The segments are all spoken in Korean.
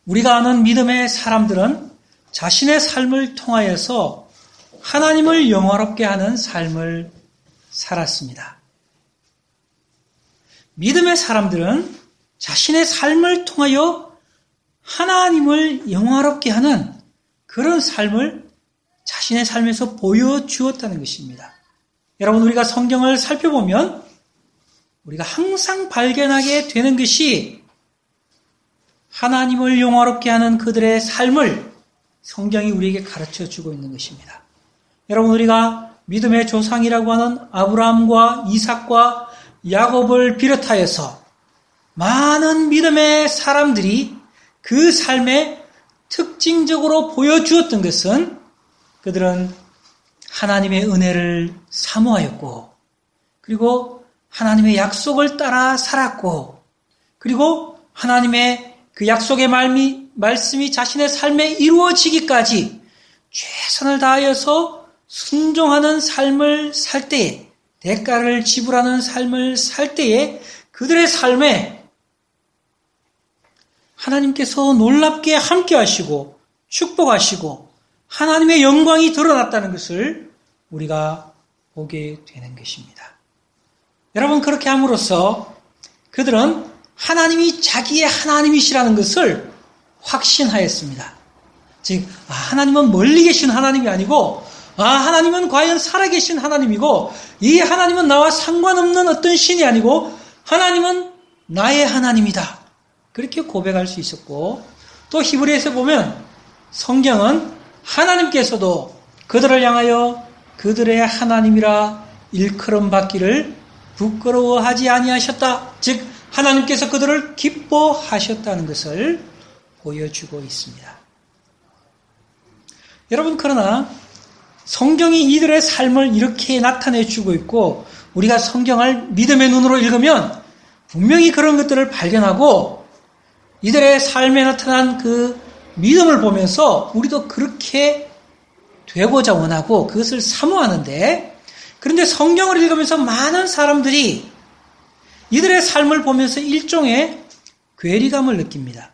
우리가 아는 믿음의 사람들은 자신의 삶을 통하여서 하나님을 영화롭게 하는 삶을 살았습니다. 믿음의 사람들은 자신의 삶을 통하여 하나님을 영화롭게 하는 그런 삶을 자신의 삶에서 보여주었다는 것입니다. 여러분, 우리가 성경을 살펴보면 우리가 항상 발견하게 되는 것이 하나님을 영화롭게 하는 그들의 삶을 성경이 우리에게 가르쳐주고 있는 것입니다. 여러분, 우리가 믿음의 조상이라고 하는 아브라함과 이삭과 야곱을 비롯하여서 많은 믿음의 사람들이 그 삶에 특징적으로 보여주었던 것은 그들은 하나님의 은혜를 사모하였고, 그리고 하나님의 약속을 따라 살았고, 그리고 하나님의 그 약속의 말씀이 자신의 삶에 이루어지기까지 최선을 다하여서 순종하는 삶을 살 때에, 대가를 지불하는 삶을 살 때에 그들의 삶에 하나님께서 놀랍게 함께 하시고 축복하시고 하나님의 영광이 드러났다는 것을 우리가 보게 되는 것입니다. 여러분, 그렇게 함으로써 그들은 하나님이 자기의 하나님이시라는 것을 확신하였습니다. 즉, 하나님은 멀리 계신 하나님이 아니고, 하나님은 과연 살아계신 하나님이고, 이 하나님은 나와 상관없는 어떤 신이 아니고 하나님은 나의 하나님이다. 그렇게 고백할 수 있었고, 또 히브리서에 보면 성경은 하나님께서도 그들을 향하여 그들의 하나님이라 일컬음 받기를 부끄러워하지 아니하셨다. 즉, 하나님께서 그들을 기뻐하셨다는 것을 보여주고 있습니다. 여러분, 그러나 성경이 이들의 삶을 이렇게 나타내주고 있고, 우리가 성경을 믿음의 눈으로 읽으면 분명히 그런 것들을 발견하고, 이들의 삶에 나타난 그 믿음을 보면서 우리도 그렇게 되고자 원하고 그것을 사모하는데, 그런데 성경을 읽으면서 많은 사람들이 이들의 삶을 보면서 일종의 괴리감을 느낍니다.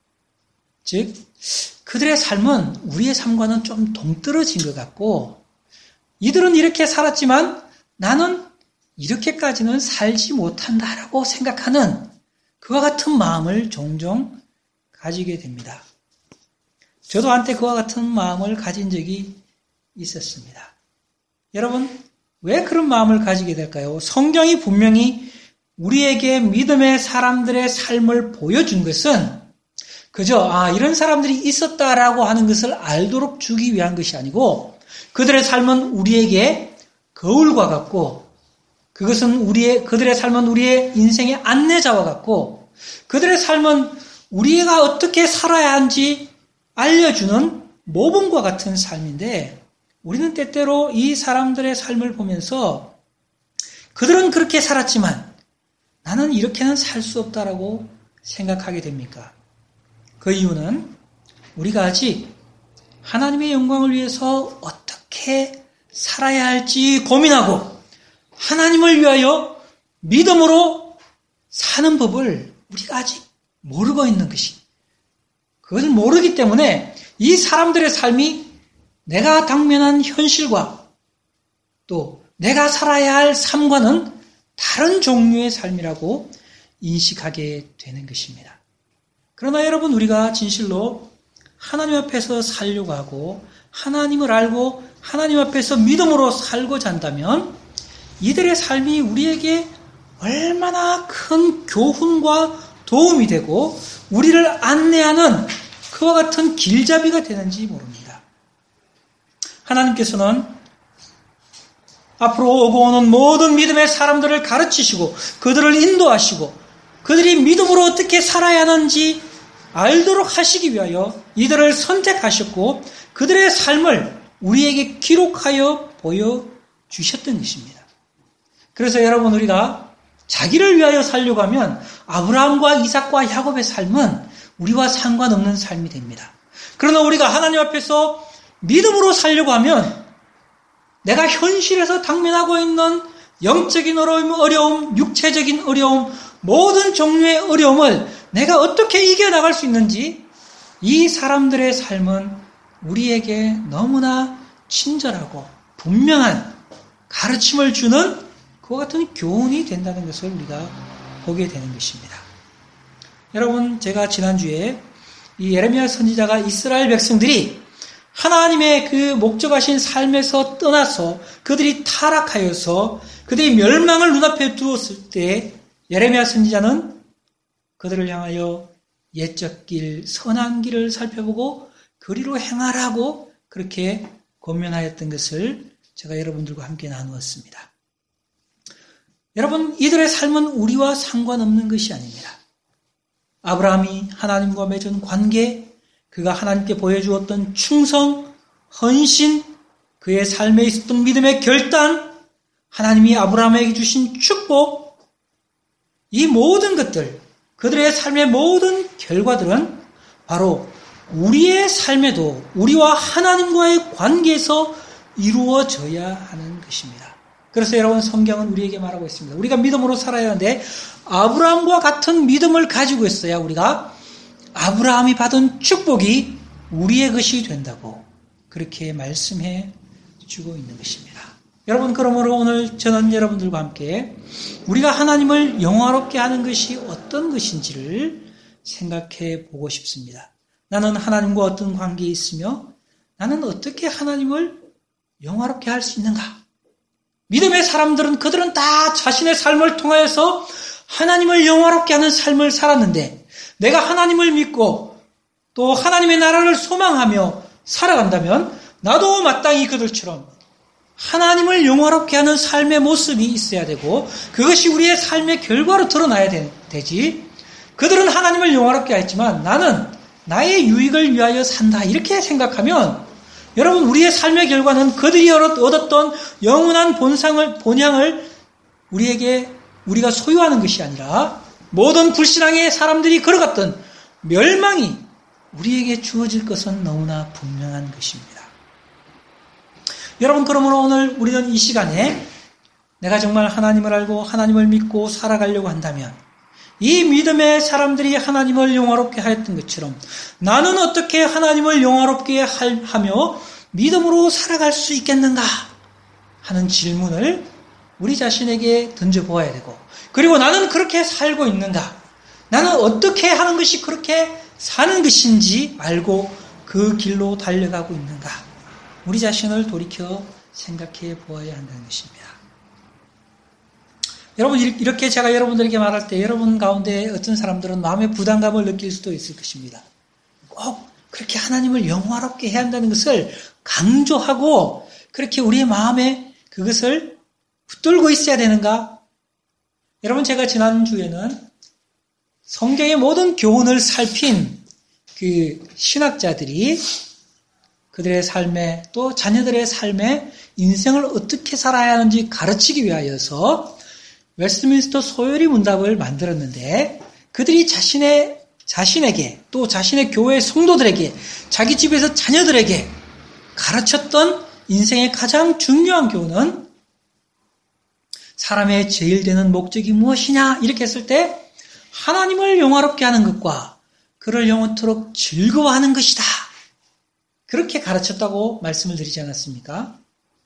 즉, 그들의 삶은 우리의 삶과는 좀 동떨어진 것 같고, 이들은 이렇게 살았지만 나는 이렇게까지는 살지 못한다라고 생각하는 그와 같은 마음을 종종 가지게 됩니다. 저도 한때 그와 같은 마음을 가진 적이 있었습니다. 여러분, 왜 그런 마음을 가지게 될까요? 성경이 분명히 우리에게 믿음의 사람들의 삶을 보여준 것은 그저 이런 사람들이 있었다라고 하는 것을 알도록 주기 위한 것이 아니고, 그들의 삶은 우리에게 거울과 같고, 그들의 삶은 우리의 인생의 안내자와 같고, 그들의 삶은 우리가 어떻게 살아야 하는지 알려주는 모범과 같은 삶인데, 우리는 때때로 이 사람들의 삶을 보면서 그들은 그렇게 살았지만 나는 이렇게는 살 수 없다라고 생각하게 됩니까? 그 이유는 우리가 아직 하나님의 영광을 위해서 어떻게 살아야 할지 고민하고 하나님을 위하여 믿음으로 사는 법을 우리가 아직 모르고 있는 것이, 그것을 모르기 때문에 이 사람들의 삶이 내가 당면한 현실과 또 내가 살아야 할 삶과는 다른 종류의 삶이라고 인식하게 되는 것입니다. 그러나 여러분, 우리가 진실로 하나님 앞에서 살려고 하고 하나님을 알고 하나님 앞에서 믿음으로 살고자 한다면 이들의 삶이 우리에게 얼마나 큰 교훈과 도움이 되고 우리를 안내하는 그와 같은 길잡이가 되는지 모릅니다. 하나님께서는 앞으로 오고 오는 모든 믿음의 사람들을 가르치시고 그들을 인도하시고 그들이 믿음으로 어떻게 살아야 하는지 알도록 하시기 위하여 이들을 선택하셨고 그들의 삶을 우리에게 기록하여 보여주셨던 것입니다. 그래서 여러분, 우리가 자기를 위하여 살려고 하면 아브라함과 이삭과 야곱의 삶은 우리와 상관없는 삶이 됩니다. 그러나 우리가 하나님 앞에서 믿음으로 살려고 하면 내가 현실에서 당면하고 있는 영적인 어려움, 육체적인 어려움, 모든 종류의 어려움을 내가 어떻게 이겨나갈 수 있는지 이 사람들의 삶은 우리에게 너무나 친절하고 분명한 가르침을 주는 그와 같은 교훈이 된다는 것을 우리가 보게 되는 것입니다. 여러분, 제가 지난주에 이 예레미야 선지자가 이스라엘 백성들이 하나님의 그 목적하신 삶에서 떠나서 그들이 타락하여서 그들이 멸망을 눈앞에 두었을 때 예레미야 선지자는 그들을 향하여 옛적 길, 선한 길을 살펴보고 그리로 행하라고 그렇게 권면하였던 것을 제가 여러분들과 함께 나누었습니다. 여러분, 이들의 삶은 우리와 상관없는 것이 아닙니다. 아브라함이 하나님과 맺은 관계, 그가 하나님께 보여주었던 충성, 헌신, 그의 삶에 있었던 믿음의 결단, 하나님이 아브라함에게 주신 축복, 이 모든 것들, 그들의 삶의 모든 결과들은 바로 우리의 삶에도 우리와 하나님과의 관계에서 이루어져야 하는 것입니다. 그래서 여러분, 성경은 우리에게 말하고 있습니다. 우리가 믿음으로 살아야 하는데 아브라함과 같은 믿음을 가지고 있어야 우리가 아브라함이 받은 축복이 우리의 것이 된다고 그렇게 말씀해 주고 있는 것입니다. 여러분, 그러므로 오늘 저는 여러분들과 함께 우리가 하나님을 영화롭게 하는 것이 어떤 것인지를 생각해 보고 싶습니다. 나는 하나님과 어떤 관계에 있으며 나는 어떻게 하나님을 영화롭게 할 수 있는가? 믿음의 사람들은 그들은 다 자신의 삶을 통하여서 하나님을 영화롭게 하는 삶을 살았는데 내가 하나님을 믿고 또 하나님의 나라를 소망하며 살아간다면 나도 마땅히 그들처럼 하나님을 영화롭게 하는 삶의 모습이 있어야 되고 그것이 우리의 삶의 결과로 드러나야 되지. 그들은 하나님을 영화롭게 했지만 나는 나의 유익을 위하여 산다 이렇게 생각하면 여러분, 우리의 삶의 결과는 그들이 얻었던 영원한 본향을 우리가 소유하는 것이 아니라 모든 불신앙의 사람들이 걸어갔던 멸망이 우리에게 주어질 것은 너무나 분명한 것입니다. 여러분, 그러므로 오늘 우리는 이 시간에 내가 정말 하나님을 알고 하나님을 믿고 살아가려고 한다면 이 믿음의 사람들이 하나님을 영화롭게 하였던 것처럼 나는 어떻게 하나님을 영화롭게 하며 믿음으로 살아갈 수 있겠는가 하는 질문을 우리 자신에게 던져보아야 되고 그리고 나는 그렇게 살고 있는가? 나는 어떻게 하는 것이 그렇게 사는 것인지 알고 그 길로 달려가고 있는가? 우리 자신을 돌이켜 생각해 보아야 한다는 것입니다. 여러분, 이렇게 제가 여러분들에게 말할 때 여러분 가운데 어떤 사람들은 마음의 부담감을 느낄 수도 있을 것입니다. 꼭 그렇게 하나님을 영화롭게 해야 한다는 것을 강조하고 그렇게 우리의 마음에 그것을 붙들고 있어야 되는가? 여러분, 제가 지난주에는 성경의 모든 교훈을 살핀 그 신학자들이 그들의 삶에 또 자녀들의 삶에 인생을 어떻게 살아야 하는지 가르치기 위하여서 웨스트민스터 소요리 문답을 만들었는데 그들이 자신에게 또 자신의 교회 성도들에게 자기 집에서 자녀들에게 가르쳤던 인생의 가장 중요한 교훈은 사람의 제일 되는 목적이 무엇이냐 이렇게 했을 때 하나님을 영화롭게 하는 것과 그를 영원토록 즐거워하는 것이다. 그렇게 가르쳤다고 말씀을 드리지 않았습니까?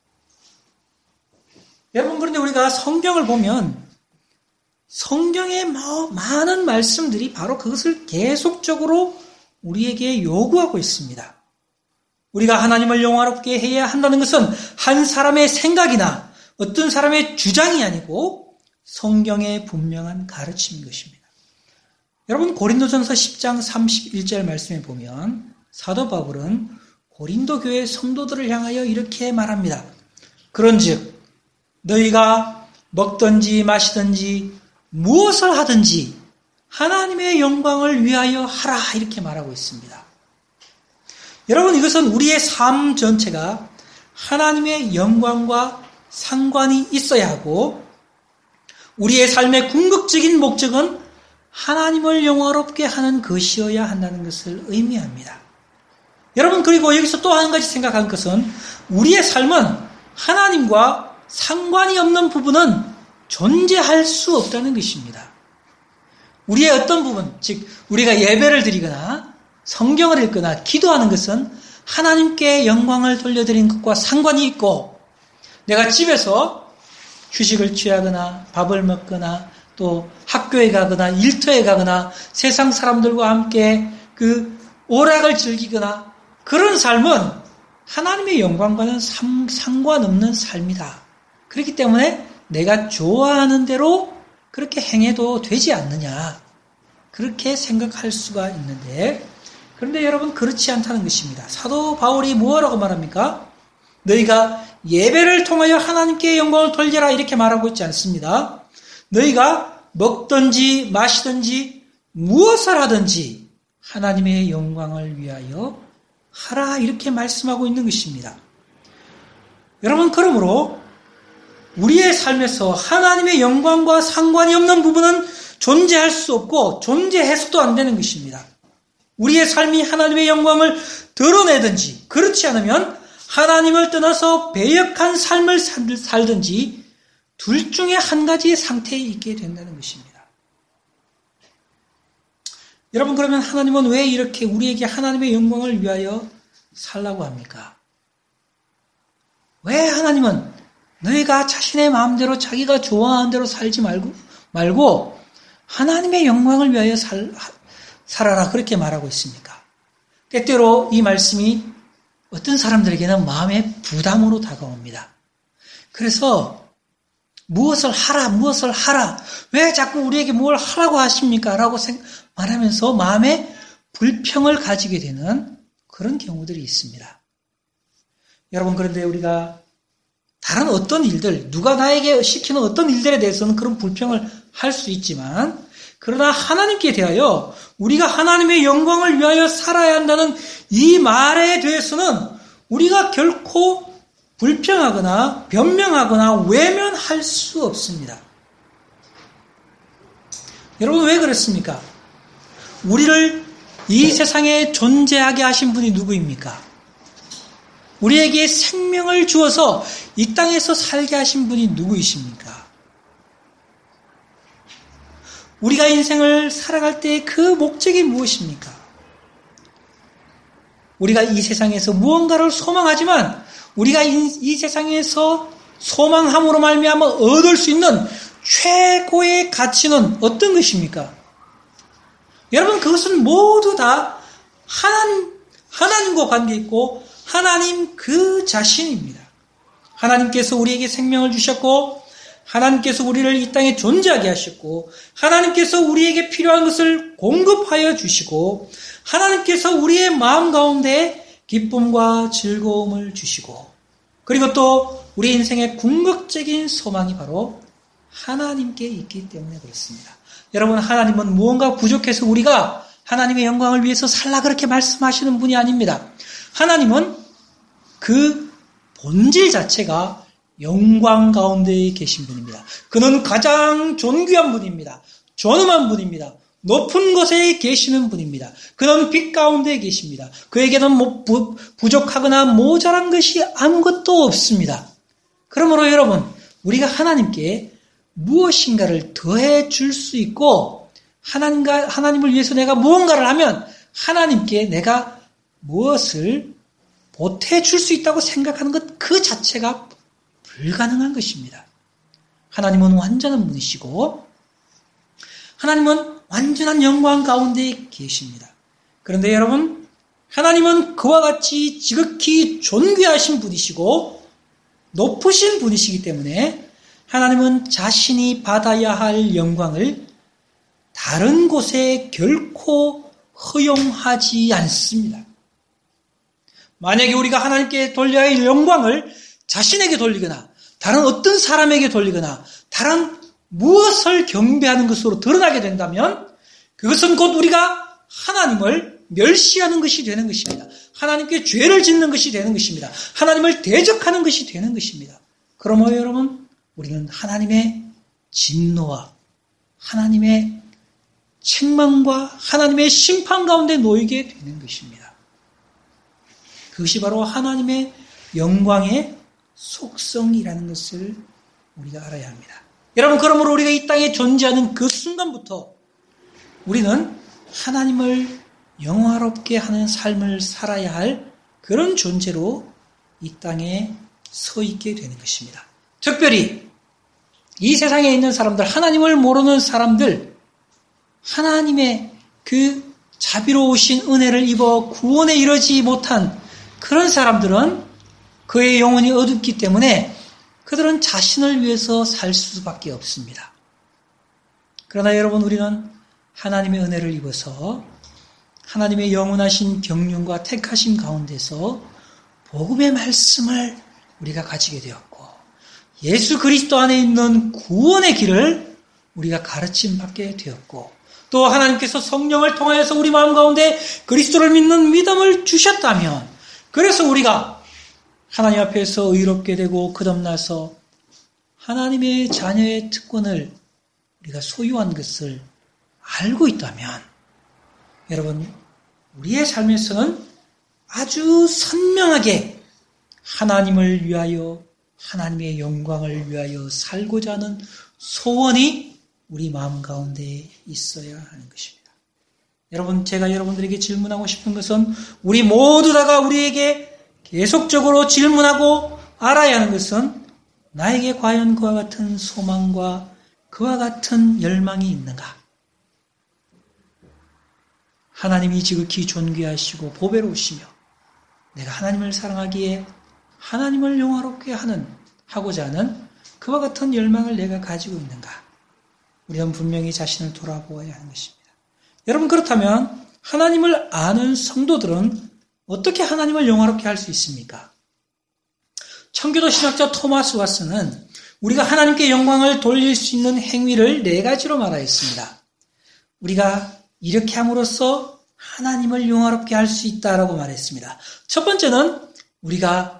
여러분, 그런데 우리가 성경을 보면 성경의 많은 말씀들이 바로 그것을 계속적으로 우리에게 요구하고 있습니다. 우리가 하나님을 영화롭게 해야 한다는 것은 한 사람의 생각이나 어떤 사람의 주장이 아니고 성경의 분명한 가르침인 것입니다. 여러분, 고린도전서 10장 31절 말씀에 보면 사도 바울은 고린도 교회 성도들을 향하여 이렇게 말합니다. 그런즉 너희가 먹든지 마시든지 무엇을 하든지 하나님의 영광을 위하여 하라 이렇게 말하고 있습니다. 여러분, 이것은 우리의 삶 전체가 하나님의 영광과 상관이 있어야 하고 우리의 삶의 궁극적인 목적은 하나님을 영화롭게 하는 것이어야 한다는 것을 의미합니다. 여러분, 그리고 여기서 또 한 가지 생각한 것은 우리의 삶은 하나님과 상관이 없는 부분은 존재할 수 없다는 것입니다. 우리의 어떤 부분, 즉 우리가 예배를 드리거나 성경을 읽거나 기도하는 것은 하나님께 영광을 돌려드리는 것과 상관이 있고, 내가 집에서 휴식을 취하거나 밥을 먹거나 또 학교에 가거나 일터에 가거나 세상 사람들과 함께 그 오락을 즐기거나 그런 삶은 하나님의 영광과는 상관없는 삶이다. 그렇기 때문에 내가 좋아하는 대로 그렇게 행해도 되지 않느냐, 그렇게 생각할 수가 있는데, 그런데 여러분 그렇지 않다는 것입니다. 사도 바울이 뭐라고 말합니까? 너희가 예배를 통하여 하나님께 영광을 돌려라 이렇게 말하고 있지 않습니다. 너희가 먹든지 마시든지 무엇을 하든지 하나님의 영광을 위하여 하라 이렇게 말씀하고 있는 것입니다. 여러분, 그러므로 우리의 삶에서 하나님의 영광과 상관이 없는 부분은 존재할 수 없고 존재해서도 안 되는 것입니다. 우리의 삶이 하나님의 영광을 드러내든지 그렇지 않으면 하나님을 떠나서 배역한 삶을 살든지 둘 중에 한 가지의 상태에 있게 된다는 것입니다. 여러분, 그러면 하나님은 왜 이렇게 우리에게 하나님의 영광을 위하여 살라고 합니까? 왜 하나님은 너희가 자신의 마음대로 자기가 좋아하는 대로 살지 말고 하나님의 영광을 위하여 살아라 그렇게 말하고 있습니까? 때때로 이 말씀이 어떤 사람들에게는 마음의 부담으로 다가옵니다. 그래서 무엇을 하라, 왜 자꾸 우리에게 뭘 하라고 하십니까? 라고 말하면서 마음에 불평을 가지게 되는 그런 경우들이 있습니다. 여러분, 그런데 우리가 다른 어떤 일들, 누가 나에게 시키는 어떤 일들에 대해서는 그런 불평을 할 수 있지만, 그러나 하나님께 대하여 우리가 하나님의 영광을 위하여 살아야 한다는 이 말에 대해서는 우리가 결코 불평하거나 변명하거나 외면할 수 없습니다. 여러분, 왜 그렇습니까? 우리를 이 세상에 존재하게 하신 분이 누구입니까? 우리에게 생명을 주어서 이 땅에서 살게 하신 분이 누구이십니까? 우리가 인생을 살아갈 때 그 목적이 무엇입니까? 우리가 이 세상에서 무언가를 소망하지만 우리가 이 세상에서 소망함으로 말미암아 얻을 수 있는 최고의 가치는 어떤 것입니까? 여러분, 그것은 모두 다 하나님과 관계 있고 하나님 그 자신입니다. 하나님께서 우리에게 생명을 주셨고 하나님께서 우리를 이 땅에 존재하게 하셨고 하나님께서 우리에게 필요한 것을 공급하여 주시고 하나님께서 우리의 마음 가운데 기쁨과 즐거움을 주시고 그리고 또 우리 인생의 궁극적인 소망이 바로 하나님께 있기 때문에 그렇습니다. 여러분, 하나님은 무언가 부족해서 우리가 하나님의 영광을 위해서 살라 그렇게 말씀하시는 분이 아닙니다. 하나님은 그 본질 자체가 영광 가운데 계신 분입니다. 그는 가장 존귀한 분입니다. 존엄한 분입니다. 높은 곳에 계시는 분입니다. 그는 빛 가운데 계십니다. 그에게는 부족하거나 모자란 것이 아무것도 없습니다. 그러므로 여러분, 우리가 하나님께 무엇인가를 더해 줄 수 있고 하나님을 위해서 내가 무언가를 하면 하나님께 내가 무엇을 보태 줄 수 있다고 생각하는 것 그 자체가 불가능한 것입니다. 하나님은 완전한 분이시고 하나님은 완전한 영광 가운데 계십니다. 그런데 여러분, 하나님은 그와 같이 지극히 존귀하신 분이시고 높으신 분이시기 때문에 하나님은 자신이 받아야 할 영광을 다른 곳에 결코 허용하지 않습니다. 만약에 우리가 하나님께 돌려야 할 영광을 자신에게 돌리거나 다른 어떤 사람에게 돌리거나 다른 무엇을 경배하는 것으로 드러나게 된다면 그것은 곧 우리가 하나님을 멸시하는 것이 되는 것입니다. 하나님께 죄를 짓는 것이 되는 것입니다. 하나님을 대적하는 것이 되는 것입니다. 그러므로 여러분, 우리는 하나님의 진노와 하나님의 책망과 하나님의 심판 가운데 놓이게 되는 것입니다. 그것이 바로 하나님의 영광의 속성이라는 것을 우리가 알아야 합니다. 여러분, 그러므로 우리가 이 땅에 존재하는 그 순간부터 우리는 하나님을 영화롭게 하는 삶을 살아야 할 그런 존재로 이 땅에 서 있게 되는 것입니다. 특별히 이 세상에 있는 사람들, 하나님을 모르는 사람들, 하나님의 그 자비로우신 은혜를 입어 구원에 이르지 못한 그런 사람들은 그의 영혼이 어둡기 때문에 그들은 자신을 위해서 살 수밖에 없습니다. 그러나 여러분, 우리는 하나님의 은혜를 입어서 하나님의 영원하신 경륜과 택하심 가운데서 복음의 말씀을 우리가 가지게 되었고, 예수 그리스도 안에 있는 구원의 길을 우리가 가르침 받게 되었고, 또 하나님께서 성령을 통하여서 우리 마음 가운데 그리스도를 믿는 믿음을 주셨다면, 그래서 우리가 하나님 앞에서 의롭게 되고 거듭나서 하나님의 자녀의 특권을 우리가 소유한 것을 알고 있다면, 여러분, 우리의 삶에서는 아주 선명하게 하나님을 위하여, 하나님의 영광을 위하여 살고자 하는 소원이 우리 마음 가운데 있어야 하는 것입니다. 여러분, 제가 여러분들에게 질문하고 싶은 것은, 우리 모두 다가 우리에게 계속적으로 질문하고 알아야 하는 것은, 나에게 과연 그와 같은 소망과 그와 같은 열망이 있는가? 하나님이 지극히 존귀하시고 보배로우시며 내가 하나님을 사랑하기에 하나님을 영화롭게 하고자 하는 그와 같은 열망을 내가 가지고 있는가? 우리는 분명히 자신을 돌아보아야 하는 것입니다. 여러분, 그렇다면 하나님을 아는 성도들은 어떻게 하나님을 영화롭게 할 수 있습니까? 청교도 신학자 토마스 왓슨은 우리가 하나님께 영광을 돌릴 수 있는 행위를 4가지로 말하였습니다. 우리가 이렇게 함으로써 하나님을 영화롭게 할 수 있다라고 말했습니다. 첫 번째는 우리가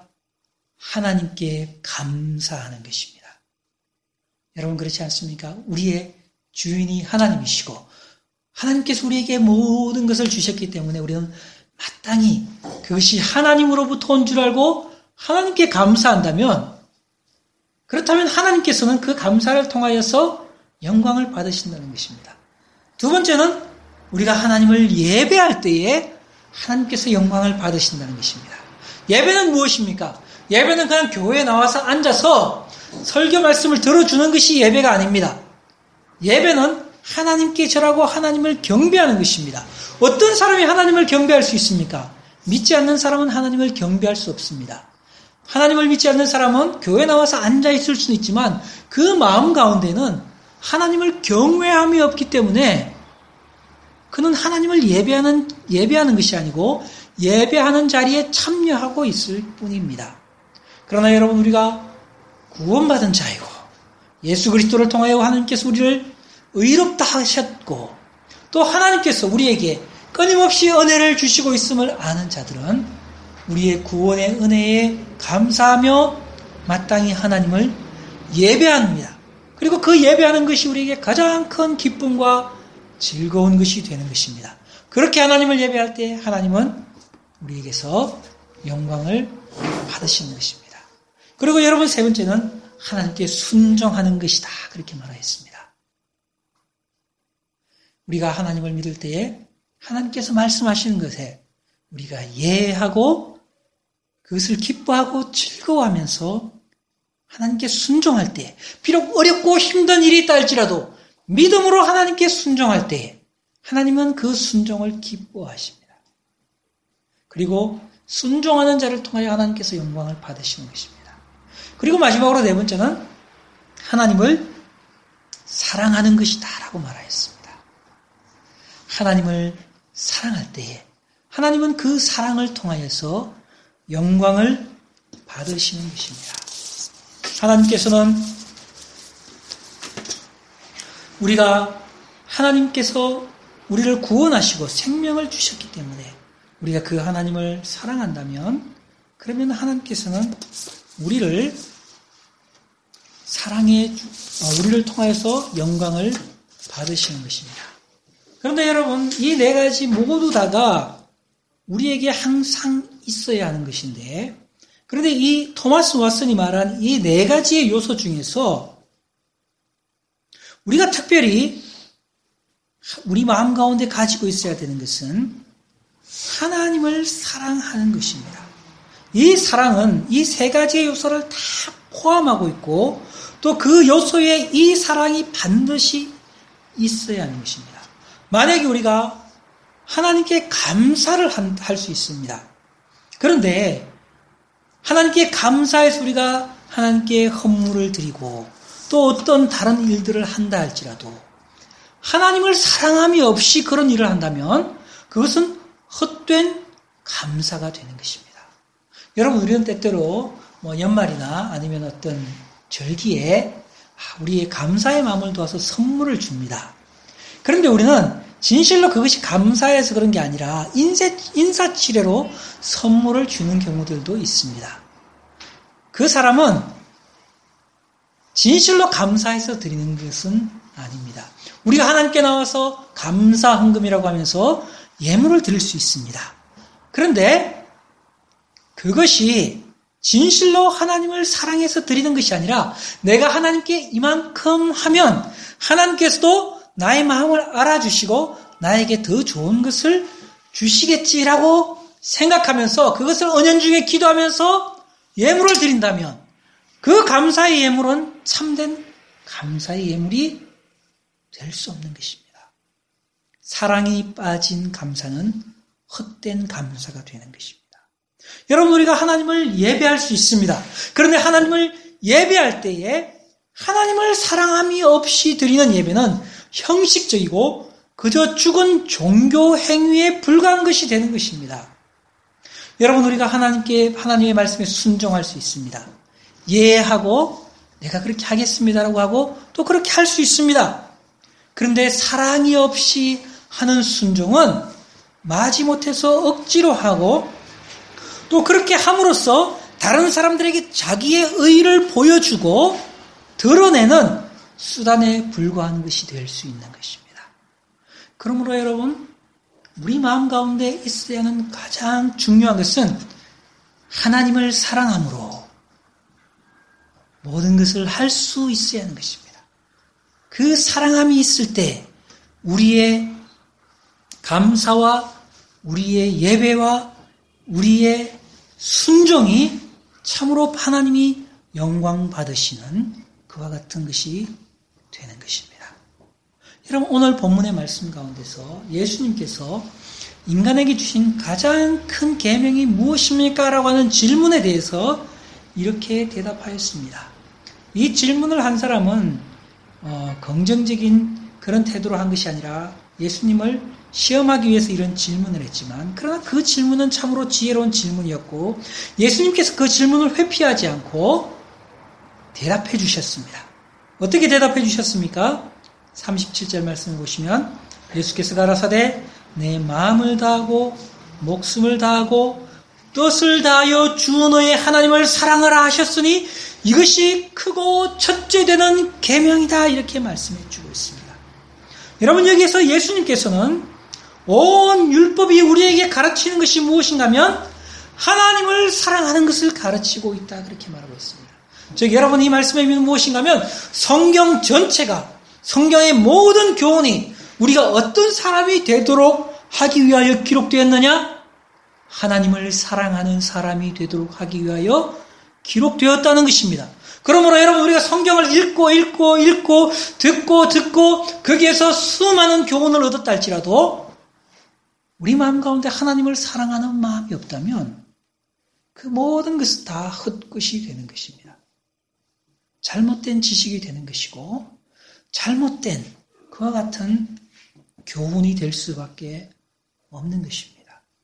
하나님께 감사하는 것입니다. 여러분, 그렇지 않습니까? 우리의 주인이 하나님이시고 하나님께서 우리에게 모든 것을 주셨기 때문에 우리는 마땅히 그것이 하나님으로부터 온 줄 알고 하나님께 감사한다면, 그렇다면 하나님께서는 그 감사를 통하여서 영광을 받으신다는 것입니다. 두 번째는 우리가 하나님을 예배할 때에 하나님께서 영광을 받으신다는 것입니다. 예배는 무엇입니까? 예배는 그냥 교회에 나와서 앉아서 설교 말씀을 들어주는 것이 예배가 아닙니다. 예배는 하나님께 절하고 하나님을 경배하는 것입니다. 어떤 사람이 하나님을 경배할 수 있습니까? 믿지 않는 사람은 하나님을 경배할 수 없습니다. 하나님을 믿지 않는 사람은 교회에 나와서 앉아있을 수는 있지만 그 마음 가운데는 하나님을 경외함이 없기 때문에 그는 하나님을 예배하는 것이 아니고 예배하는 자리에 참여하고 있을 뿐입니다. 그러나 여러분, 우리가 구원받은 자이고 예수 그리스도를 통하여 하나님께서 우리를 의롭다 하셨고 또 하나님께서 우리에게 끊임없이 은혜를 주시고 있음을 아는 자들은 우리의 구원의 은혜에 감사하며 마땅히 하나님을 예배합니다. 그리고 그 예배하는 것이 우리에게 가장 큰 기쁨과 즐거운 것이 되는 것입니다. 그렇게 하나님을 예배할 때 하나님은 우리에게서 영광을 받으시는 것입니다. 그리고 여러분, 세 번째는 하나님께 순종하는 것이다, 그렇게 말하였습니다. 우리가 하나님을 믿을 때에 하나님께서 말씀하시는 것에 우리가 예하고 그것을 기뻐하고 즐거워하면서 하나님께 순종할 때, 비록 어렵고 힘든 일이 있다 할지라도 믿음으로 하나님께 순종할 때 하나님은 그 순종을 기뻐하십니다. 그리고 순종하는 자를 통하여 하나님께서 영광을 받으시는 것입니다. 그리고 마지막으로 네 번째는 하나님을 사랑하는 것이다 라고 말하였습니다. 하나님을 사랑할 때에 하나님은 그 사랑을 통하여서 영광을 받으시는 것입니다. 하나님께서는 우리가 하나님께서 우리를 구원하시고 생명을 주셨기 때문에 우리가 그 하나님을 사랑한다면, 그러면 하나님께서는 우리를 우리를 통해서 영광을 받으시는 것입니다. 그런데 여러분, 이 4가지 모두 다가 우리에게 항상 있어야 하는 것인데, 그런데 이 토마스 왓슨이 말한 이 4가지의 요소 중에서 우리가 특별히 우리 마음 가운데 가지고 있어야 되는 것은 하나님을 사랑하는 것입니다. 이 사랑은 이 세 가지의 요소를 다 포함하고 있고 또 그 요소에 이 사랑이 반드시 있어야 하는 것입니다. 만약에 우리가 하나님께 감사를 할 수 있습니다. 그런데 하나님께 감사해서 우리가 하나님께 헌물을 드리고 또 어떤 다른 일들을 한다 할지라도 하나님을 사랑함이 없이 그런 일을 한다면 그것은 헛된 감사가 되는 것입니다. 여러분, 우리는 때때로 연말이나 아니면 어떤 절기에 우리의 감사의 마음을 도와서 선물을 줍니다. 그런데 우리는 진실로 그것이 감사해서 그런 게 아니라 인사치레로 선물을 주는 경우들도 있습니다. 그 사람은 진실로 감사해서 드리는 것은 아닙니다. 우리가 하나님께 나와서 감사 헌금이라고 하면서 예물을 드릴 수 있습니다. 그런데 그것이 진실로 하나님을 사랑해서 드리는 것이 아니라 내가 하나님께 이만큼 하면 하나님께서도 나의 마음을 알아주시고 나에게 더 좋은 것을 주시겠지라고 생각하면서 그것을 은연중에 기도하면서 예물을 드린다면 그 감사의 예물은 참된 감사의 예물이 될 수 없는 것입니다. 사랑이 빠진 감사는 헛된 감사가 되는 것입니다. 여러분, 우리가 하나님을 예배할 수 있습니다. 그런데 하나님을 예배할 때에 하나님을 사랑함이 없이 드리는 예배는 형식적이고 그저 죽은 종교 행위에 불과한 것이 되는 것입니다. 여러분, 우리가 하나님의 말씀에 순종할 수 있습니다. 예하고 내가 그렇게 하겠습니다라고 하고 또 그렇게 할 수 있습니다. 그런데 사랑이 없이 하는 순종은 마지못해서 억지로 하고 또 그렇게 함으로써 다른 사람들에게 자기의 의의를 보여주고 드러내는 수단에 불과한 것이 될 수 있는 것입니다. 그러므로 여러분, 우리 마음 가운데 있어야 하는 가장 중요한 것은 하나님을 사랑함으로 모든 것을 할 수 있어야 하는 것입니다. 그 사랑함이 있을 때 우리의 감사와 우리의 예배와 우리의 순종이 참으로 하나님이 영광 받으시는 그와 같은 것이 되는 것입니다. 여러분, 오늘 본문의 말씀 가운데서 예수님께서 인간에게 주신 가장 큰 계명이 무엇입니까? 라고 하는 질문에 대해서 이렇게 대답하였습니다. 이 질문을 한 사람은 긍정적인 그런 태도로 한 것이 아니라 예수님을 시험하기 위해서 이런 질문을 했지만 그러나 그 질문은 참으로 지혜로운 질문이었고 예수님께서 그 질문을 회피하지 않고 대답해 주셨습니다. 어떻게 대답해 주셨습니까? 37절 말씀을 보시면 예수께서 가라사대 내 마음을 다하고 목숨을 다하고 뜻을 다하여 주 너의 하나님을 사랑하라 하셨으니 이것이 크고 첫째 되는 계명이다, 이렇게 말씀해 주고 있습니다. 여러분, 여기에서 예수님께서는 온 율법이 우리에게 가르치는 것이 무엇인가 하면 하나님을 사랑하는 것을 가르치고 있다, 그렇게 말하고 있습니다. 즉 여러분, 이 말씀의 의미는 무엇인가 하면 성경 전체가, 성경의 모든 교훈이 우리가 어떤 사람이 되도록 하기 위하여 기록되었느냐? 하나님을 사랑하는 사람이 되도록 하기 위하여 기록되었다는 것입니다. 그러므로 여러분, 우리가 성경을 읽고 듣고 거기에서 수많은 교훈을 얻었다 할지라도 우리 마음 가운데 하나님을 사랑하는 마음이 없다면 그 모든 것은 다 헛것이 되는 것입니다. 잘못된 지식이 되는 것이고 잘못된 그와 같은 교훈이 될 수밖에 없는 것입니다.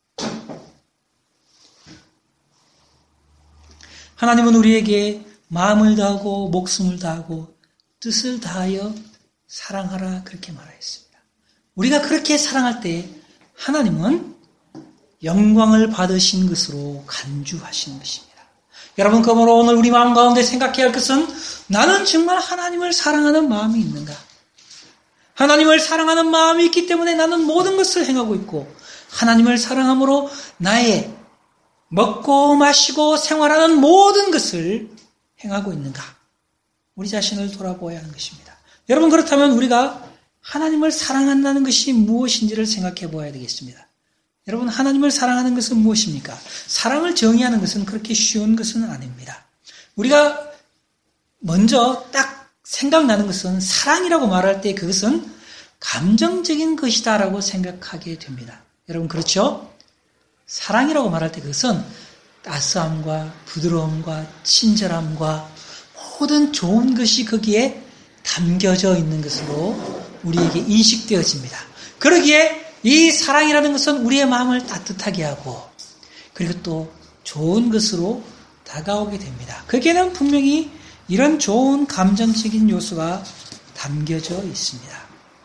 하나님은 우리에게 마음을 다하고 목숨을 다하고 뜻을 다하여 사랑하라, 그렇게 말하였습니다. 우리가 그렇게 사랑할 때 하나님은 영광을 받으신 것으로 간주하시는 것입니다. 여러분, 그러므로 오늘 우리 마음 가운데 생각해야 할 것은 나는 정말 하나님을 사랑하는 마음이 있는가? 하나님을 사랑하는 마음이 있기 때문에 나는 모든 것을 행하고 있고 하나님을 사랑함으로 나의 먹고 마시고 생활하는 모든 것을 행하고 있는가? 우리 자신을 돌아보아야 하는 것입니다. 여러분, 그렇다면 우리가 하나님을 사랑한다는 것이 무엇인지를 생각해 보아야 되겠습니다. 여러분, 하나님을 사랑하는 것은 무엇입니까? 사랑을 정의하는 것은 그렇게 쉬운 것은 아닙니다. 우리가 먼저 딱 생각나는 것은 사랑이라고 말할 때 그것은 감정적인 것이다라고 생각하게 됩니다. 여러분, 그렇죠? 사랑이라고 말할 때 그것은 따스함과 부드러움과 친절함과 모든 좋은 것이 거기에 담겨져 있는 것으로 우리에게 인식되어집니다. 그러기에 이 사랑이라는 것은 우리의 마음을 따뜻하게 하고 그리고 또 좋은 것으로 다가오게 됩니다. 거기에는 분명히 이런 좋은 감정적인 요소가 담겨져 있습니다.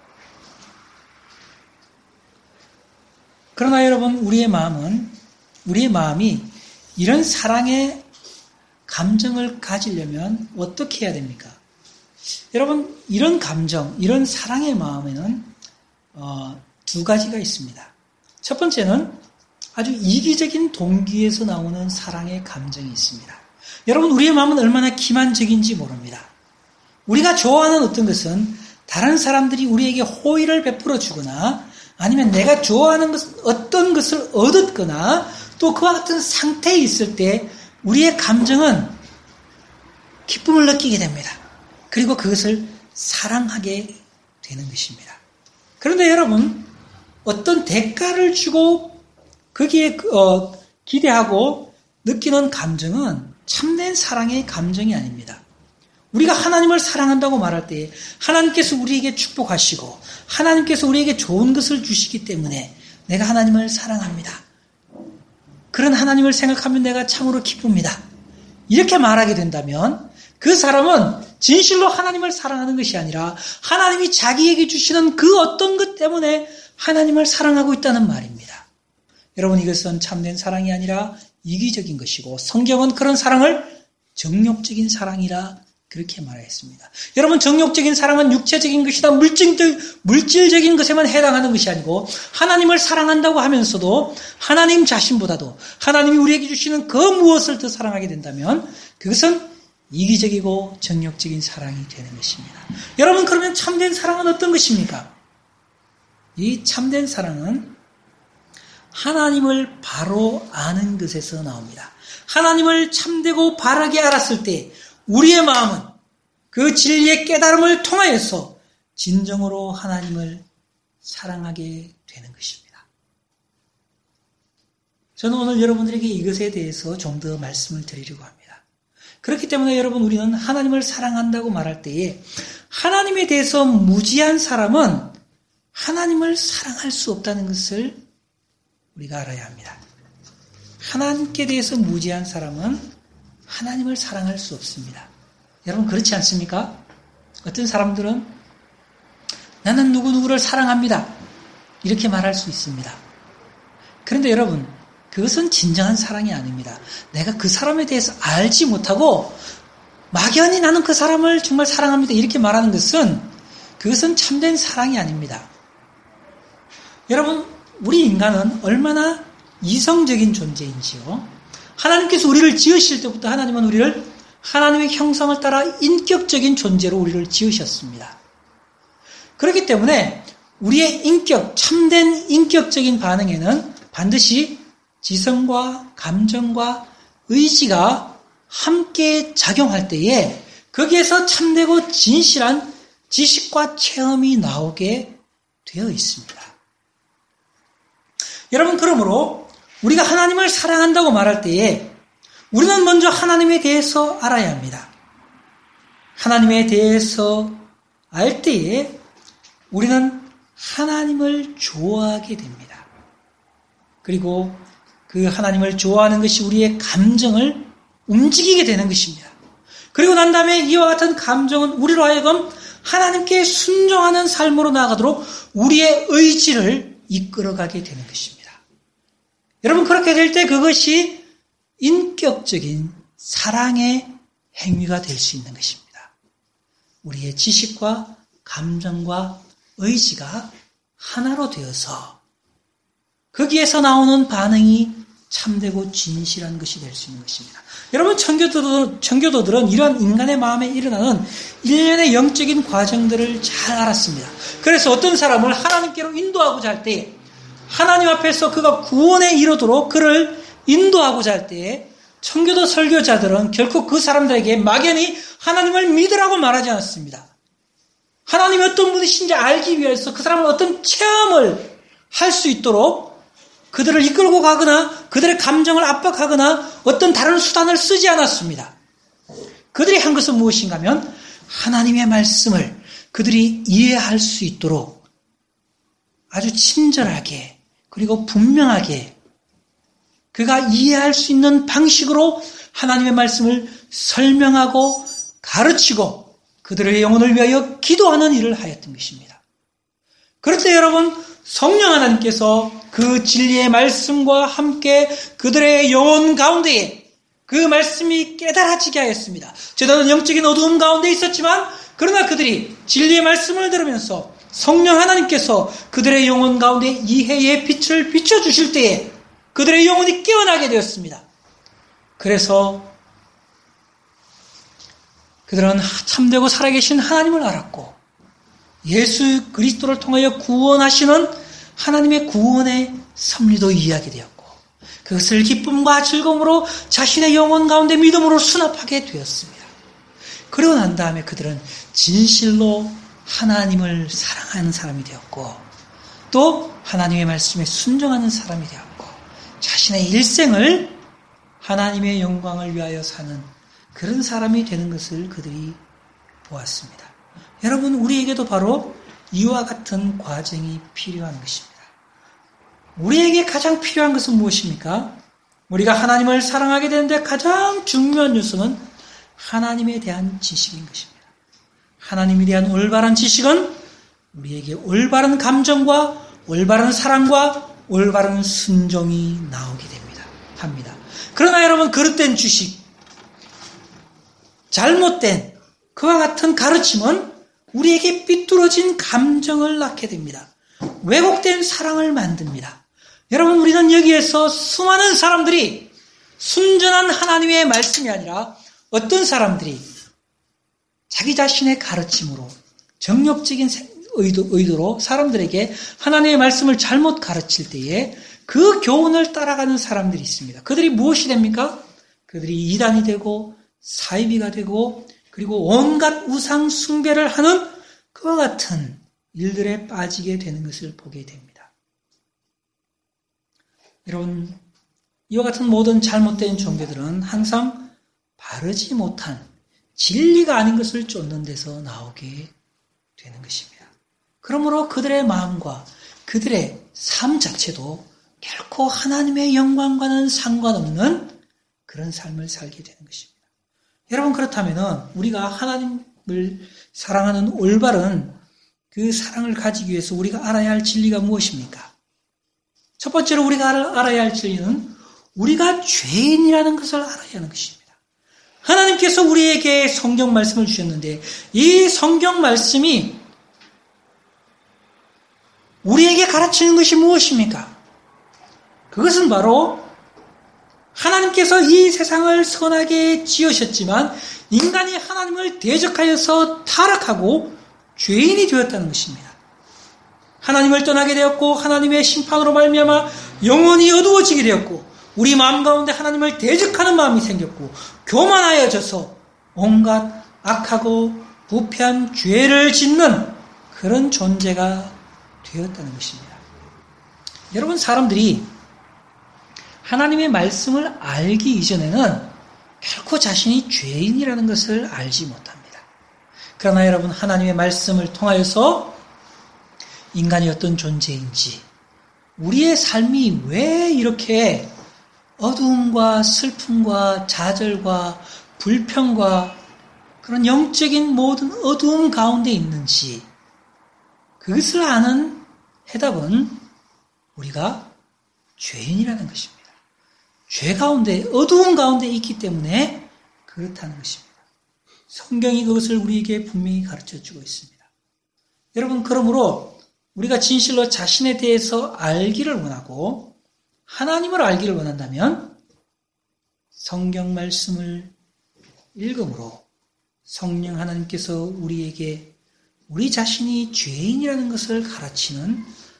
그러나 여러분, 우리의 마음이 이런 사랑의 감정을 가지려면 어떻게 해야 됩니까? 여러분, 이런 감정, 이런 사랑의 마음에는 두 가지가 있습니다. 첫 번째는 아주 이기적인 동기에서 나오는 사랑의 감정이 있습니다. 여러분, 우리의 마음은 얼마나 기만적인지 모릅니다. 우리가 좋아하는 어떤 것은 다른 사람들이 우리에게 호의를 베풀어 주거나 아니면 내가 좋아하는 어떤 것을 얻었거나 또 그와 같은 상태에 있을 때 우리의 감정은 기쁨을 느끼게 됩니다. 그리고 그것을 사랑하게 되는 것입니다. 그런데 여러분, 어떤 대가를 주고 거기에 기대하고 느끼는 감정은 참된 사랑의 감정이 아닙니다. 우리가 하나님을 사랑한다고 말할 때 하나님께서 우리에게 축복하시고 하나님께서 우리에게 좋은 것을 주시기 때문에 내가 하나님을 사랑합니다. 그런 하나님을 생각하면 내가 참으로 기쁩니다. 이렇게 말하게 된다면 그 사람은 진실로 하나님을 사랑하는 것이 아니라 하나님이 자기에게 주시는 그 어떤 것 때문에 하나님을 사랑하고 있다는 말입니다. 여러분, 이것은 참된 사랑이 아니라 이기적인 것이고 성경은 그런 사랑을 정욕적인 사랑이라 그렇게 말했습니다. 여러분, 정욕적인 사랑은 육체적인 것이다, 물질적인 것에만 해당하는 것이 아니고 하나님을 사랑한다고 하면서도 하나님 자신보다도 하나님이 우리에게 주시는 그 무엇을 더 사랑하게 된다면 그것은 이기적이고 정욕적인 사랑이 되는 것입니다. 여러분, 그러면 참된 사랑은 어떤 것입니까? 이 참된 사랑은 하나님을 바로 아는 것에서 나옵니다. 하나님을 참되고 바르게 알았을 때 우리의 마음은 그 진리의 깨달음을 통하여서 진정으로 하나님을 사랑하게 되는 것입니다. 저는 오늘 여러분들에게 이것에 대해서 좀 더 말씀을 드리려고 합니다. 그렇기 때문에 여러분, 우리는 하나님을 사랑한다고 말할 때에 하나님에 대해서 무지한 사람은 하나님을 사랑할 수 없다는 것을 우리가 알아야 합니다. 하나님께 대해서 무지한 사람은 하나님을 사랑할 수 없습니다. 여러분, 그렇지 않습니까? 어떤 사람들은 나는 누구누구를 사랑합니다. 이렇게 말할 수 있습니다. 그런데 여러분, 그것은 진정한 사랑이 아닙니다. 내가 그 사람에 대해서 알지 못하고 막연히 나는 그 사람을 정말 사랑합니다. 이렇게 말하는 것은 그것은 참된 사랑이 아닙니다. 여러분, 우리 인간은 얼마나 이성적인 존재인지요. 하나님께서 우리를 지으실 때부터 하나님은 우리를 하나님의 형상을 따라 인격적인 존재로 우리를 지으셨습니다. 그렇기 때문에 우리의 인격, 참된 인격적인 반응에는 반드시 지성과 감정과 의지가 함께 작용할 때에 거기에서 참되고 진실한 지식과 체험이 나오게 되어 있습니다. 여러분, 그러므로 우리가 하나님을 사랑한다고 말할 때에 우리는 먼저 하나님에 대해서 알아야 합니다. 하나님에 대해서 알 때에 우리는 하나님을 좋아하게 됩니다. 그리고 그 하나님을 좋아하는 것이 우리의 감정을 움직이게 되는 것입니다. 그리고 난 다음에 이와 같은 감정은 우리로 하여금 하나님께 순종하는 삶으로 나아가도록 우리의 의지를 이끌어가게 되는 것입니다. 여러분, 그렇게 될 때 그것이 인격적인 사랑의 행위가 될 수 있는 것입니다. 우리의 지식과 감정과 의지가 하나로 되어서 거기에서 나오는 반응이 참되고 진실한 것이 될 수 있는 것입니다. 여러분, 청교도들은 이런 인간의 마음에 일어나는 일련의 영적인 과정들을 잘 알았습니다. 그래서 어떤 사람을 하나님께로 인도하고자 할 때 하나님 앞에서 그가 구원에 이르도록 그를 인도하고자 할 때에 청교도 설교자들은 결코 그 사람들에게 막연히 하나님을 믿으라고 말하지 않았습니다. 하나님이 어떤 분이신지 알기 위해서 그 사람은 어떤 체험을 할 수 있도록 그들을 이끌고 가거나 그들의 감정을 압박하거나 어떤 다른 수단을 쓰지 않았습니다. 그들이 한 것은 무엇인가 하면 하나님의 말씀을 그들이 이해할 수 있도록 아주 친절하게 그리고 분명하게 그가 이해할 수 있는 방식으로 하나님의 말씀을 설명하고 가르치고 그들의 영혼을 위하여 기도하는 일을 하였던 것입니다. 그럴 때 여러분, 성령 하나님께서 그 진리의 말씀과 함께 그들의 영혼 가운데에 그 말씀이 깨달아지게 하였습니다. 저들은 영적인 어두움 가운데 있었지만 그러나 그들이 진리의 말씀을 들으면서 성령 하나님께서 그들의 영혼 가운데 이해의 빛을 비춰주실 때에 그들의 영혼이 깨어나게 되었습니다. 그래서 그들은 참되고 살아계신 하나님을 알았고 예수 그리스도를 통하여 구원하시는 하나님의 구원의 섭리도 이해하게 되었고 그것을 기쁨과 즐거움으로 자신의 영혼 가운데 믿음으로 수납하게 되었습니다. 그러고 난 다음에 그들은 진실로 하나님을 사랑하는 사람이 되었고 또 하나님의 말씀에 순종하는 사람이 되었고 자신의 일생을 하나님의 영광을 위하여 사는 그런 사람이 되는 것을 그들이 보았습니다. 여러분, 우리에게도 바로 이와 같은 과정이 필요한 것입니다. 우리에게 가장 필요한 것은 무엇입니까? 우리가 하나님을 사랑하게 되는데 가장 중요한 요소는 하나님에 대한 지식인 것입니다. 하나님에 대한 올바른 지식은 우리에게 올바른 감정과 올바른 사랑과 올바른 순종이 나오게 합니다. 그러나 여러분, 그릇된 지식, 잘못된 그와 같은 가르침은 우리에게 삐뚤어진 감정을 낳게 됩니다. 왜곡된 사랑을 만듭니다. 여러분, 우리는 여기에서 수많은 사람들이 순전한 하나님의 말씀이 아니라 어떤 사람들이 자기 자신의 가르침으로 정욕적인 의도로 사람들에게 하나님의 말씀을 잘못 가르칠 때에 그 교훈을 따라가는 사람들이 있습니다. 그들이 무엇이 됩니까? 그들이 이단이 되고 사이비가 되고 그리고 온갖 우상 숭배를 하는 그와 같은 일들에 빠지게 되는 것을 보게 됩니다. 여러분, 이와 같은 모든 잘못된 종교들은 항상 바르지 못한 진리가 아닌 것을 쫓는 데서 나오게 되는 것입니다. 그러므로 그들의 마음과 그들의 삶 자체도 결코 하나님의 영광과는 상관없는 그런 삶을 살게 되는 것입니다. 여러분, 그렇다면 우리가 하나님을 사랑하는 올바른 그 사랑을 가지기 위해서 우리가 알아야 할 진리가 무엇입니까? 첫 번째로 우리가 알아야 할 진리는 우리가 죄인이라는 것을 알아야 하는 것입니다. 하나님께서 우리에게 성경 말씀을 주셨는데 이 성경 말씀이 우리에게 가르치는 것이 무엇입니까? 그것은 바로 하나님께서 이 세상을 선하게 지으셨지만 인간이 하나님을 대적하여서 타락하고 죄인이 되었다는 것입니다. 하나님을 떠나게 되었고 하나님의 심판으로 말미암아 영혼이 어두워지게 되었고 우리 마음 가운데 하나님을 대적하는 마음이 생겼고 교만하여져서 온갖 악하고 부패한 죄를 짓는 그런 존재가 되었다는 것입니다. 여러분, 사람들이 하나님의 말씀을 알기 이전에는 결코 자신이 죄인이라는 것을 알지 못합니다. 그러나 여러분, 하나님의 말씀을 통하여서 인간이 어떤 존재인지, 우리의 삶이 왜 이렇게 어두움과 슬픔과 좌절과 불평과 그런 영적인 모든 어두움 가운데 있는지, 그것을 아는 해답은 우리가 죄인이라는 것입니다. 죄 가운데, 어두움 가운데 있기 때문에 그렇다는 것입니다. 성경이 그것을 우리에게 분명히 가르쳐주고 있습니다. 여러분, 그러므로 우리가 진실로 자신에 대해서 알기를 원하고 하나님을 알기를 원한다면 성경 말씀을 읽음으로 성령 하나님께서 우리에게 우리 자신이 죄인이라는 것을 가르치는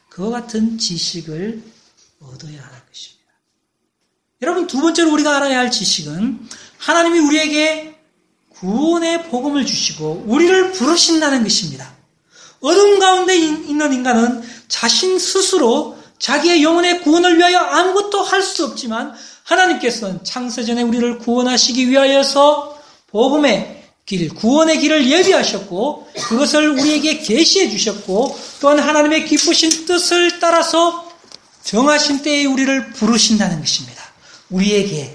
그와 같은 지식을 얻어야 하는 것입니다. 여러분, 두 번째로 우리가 알아야 할 지식은 하나님이 우리에게 구원의 복음을 주시고 우리를 부르신다는 것입니다. 어둠 가운데 있는 인간은 자신 스스로 자기의 영혼의 구원을 위하여 아무것도 할 수 없지만 하나님께서는 창세전에 우리를 구원하시기 위하여서 복음의 길, 구원의 길을 예비하셨고 그것을 우리에게 계시해 주셨고 또한 하나님의 기쁘신 뜻을 따라서 정하신 때에 우리를 부르신다는 것입니다. 우리에게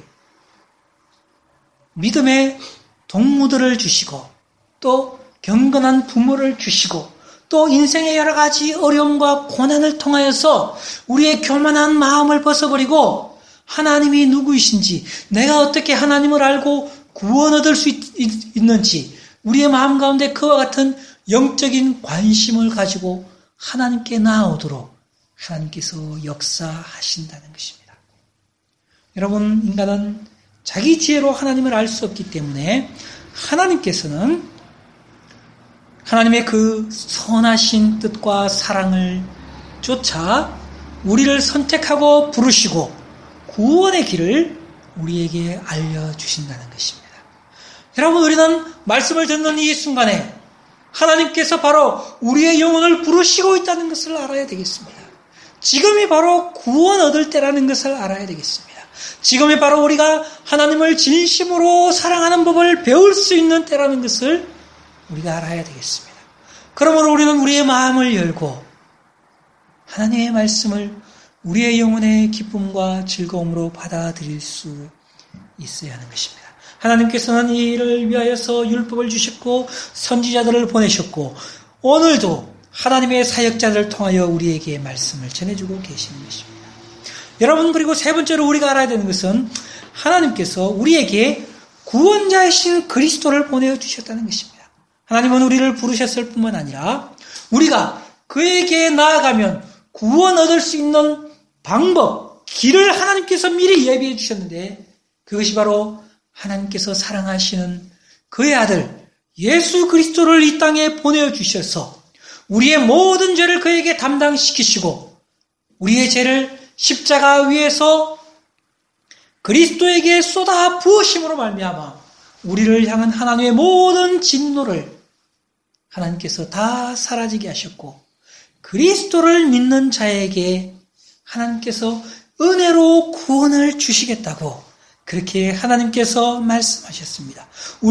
믿음의 동무들을 주시고 또 경건한 부모를 주시고 또 인생의 여러 가지 어려움과 고난을 통하여서 우리의 교만한 마음을 벗어버리고 하나님이 누구이신지 내가 어떻게 하나님을 알고 구원 얻을 수 있는지 우리의 마음 가운데 그와 같은 영적인 관심을 가지고 하나님께 나아오도록 하나님께서 역사하신다는 것입니다. 여러분, 인간은 자기 지혜로 하나님을 알 수 없기 때문에 하나님께서는 하나님의 그 선하신 뜻과 사랑을 쫓아 우리를 선택하고 부르시고 구원의 길을 우리에게 알려주신다는 것입니다. 여러분, 우리는 말씀을 듣는 이 순간에 하나님께서 바로 우리의 영혼을 부르시고 있다는 것을 알아야 되겠습니다. 지금이 바로 구원 얻을 때라는 것을 알아야 되겠습니다. 지금이 바로 우리가 하나님을 진심으로 사랑하는 법을 배울 수 있는 때라는 것을 우리가 알아야 되겠습니다. 그러므로 우리는 우리의 마음을 열고 하나님의 말씀을 우리의 영혼의 기쁨과 즐거움으로 받아들일 수 있어야 하는 것입니다. 하나님께서는 이 일을 위하여서 율법을 주셨고 선지자들을 보내셨고 오늘도 하나님의 사역자들을 통하여 우리에게 말씀을 전해주고 계시는 것입니다. 여러분, 그리고 세 번째로 우리가 알아야 되는 것은 하나님께서 우리에게 구원자이신 그리스도를 보내주셨다는 것입니다. 하나님은 우리를 부르셨을 뿐만 아니라 우리가 그에게 나아가면 구원 얻을 수 있는 방법, 길을 하나님께서 미리 예비해 주셨는데 그것이 바로 하나님께서 사랑하시는 그의 아들 예수 그리스도를 이 땅에 보내주셔서 우리의 모든 죄를 그에게 담당시키시고 우리의 죄를 십자가 위에서 그리스도에게 쏟아 부으심으로 말미암아 우리를 향한 하나님의 모든 진노를 하나님께서 다 사라지게 하셨고 그리스도를 믿는 자에게 하나님께서 은혜로 구원을 주시겠다고 그렇게 하나님께서 말씀하셨습니다.